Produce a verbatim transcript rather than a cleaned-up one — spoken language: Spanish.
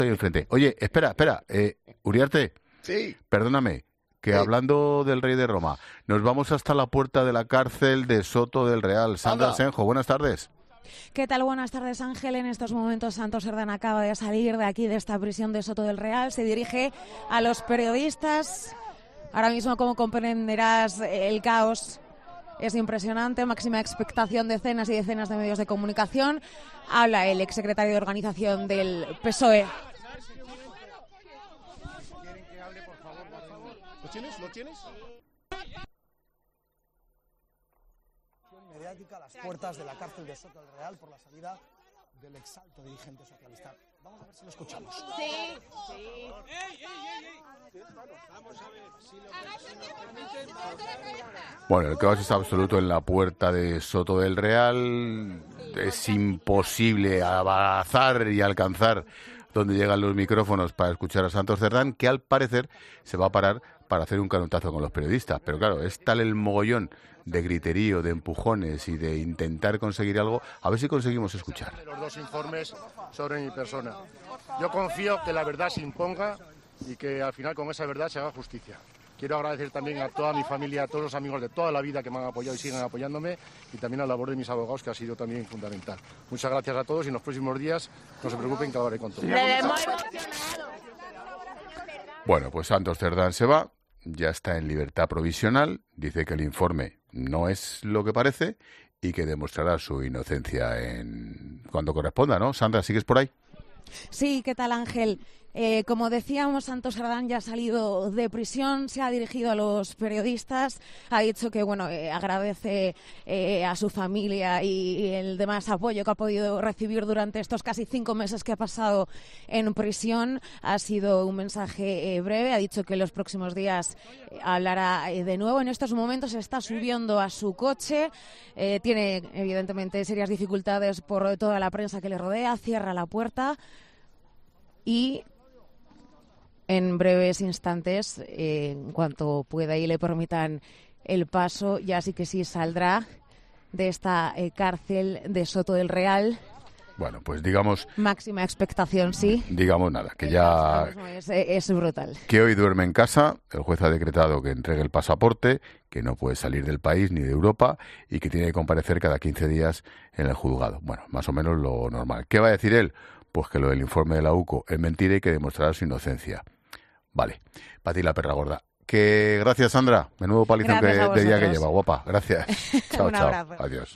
estoy enfrente. Oye, espera, espera, eh, Uriarte, Sí. perdóname, que Sí. hablando del rey de Roma, nos vamos hasta la puerta de la cárcel de Soto del Real. Sandra Anda. Senjo, buenas tardes. ¿Qué tal? Buenas tardes, Ángel. En estos momentos Santos Cerdán acaba de salir de aquí, de esta prisión de Soto del Real. Se dirige a los periodistas. Ahora mismo, como comprenderás, el caos es impresionante. Máxima expectación, decenas y decenas de medios de comunicación. Habla el exsecretario de organización del P S O E. ¿Lo tienes? ¿Lo tienes? Mediática a las puertas de la cárcel de Soto del Real por la salida del exalto dirigente socialista. Vamos a ver si lo escuchamos. Sí, sí. Vamos a ver si lo Bueno, el caos es absoluto en la puerta de Soto del Real. Es imposible avanzar y alcanzar donde llegan los micrófonos para escuchar a Santos Cerdán, que al parecer se va a parar para hacer un canutazo con los periodistas. Pero claro, es tal el mogollón de griterío, de empujones y de intentar conseguir algo, a ver si conseguimos escuchar. los dos informes sobre mi persona. Yo confío que la verdad se imponga y que al final con esa verdad se haga justicia. Quiero agradecer también a toda mi familia, a todos los amigos de toda la vida que me han apoyado y siguen apoyándome, y también a la labor de mis abogados, que ha sido también fundamental. Muchas gracias a todos y en los próximos días no se preocupen que hablaré con todos. Bueno, pues Santos Cerdán se va, ya está en libertad provisional, dice que el informe no es lo que parece y que demostrará su inocencia en cuando corresponda, ¿no? Sandra, ¿sigues por ahí? Sí, ¿qué tal, Ángel? Eh, como decíamos, Santos Cerdán ya ha salido de prisión, se ha dirigido a los periodistas, ha dicho que bueno eh, agradece eh, a su familia y el demás apoyo que ha podido recibir durante estos casi cinco meses que ha pasado en prisión. Ha sido un mensaje eh, breve, ha dicho que en los próximos días eh, hablará eh, de nuevo. En estos momentos está subiendo a su coche, eh, tiene evidentemente serias dificultades por toda la prensa que le rodea, cierra la puerta y en breves instantes, eh, en cuanto pueda y le permitan el paso, ya sí que sí saldrá de esta eh, cárcel de Soto del Real. Bueno, pues digamos... Máxima expectación, sí. Digamos nada, que ya... Es, es brutal. Que hoy duerme en casa, el juez ha decretado que entregue el pasaporte, que no puede salir del país ni de Europa y que tiene que comparecer cada quince días en el juzgado. Bueno, más o menos lo normal. ¿Qué va a decir él? Pues que lo del informe de la U C O es mentira y que demostrará su inocencia. Vale, para ti la perra gorda. Que gracias, Sandra. Menudo palizón que, de día que lleva, guapa. Gracias. Chao, Un chao. abrazo. Adiós.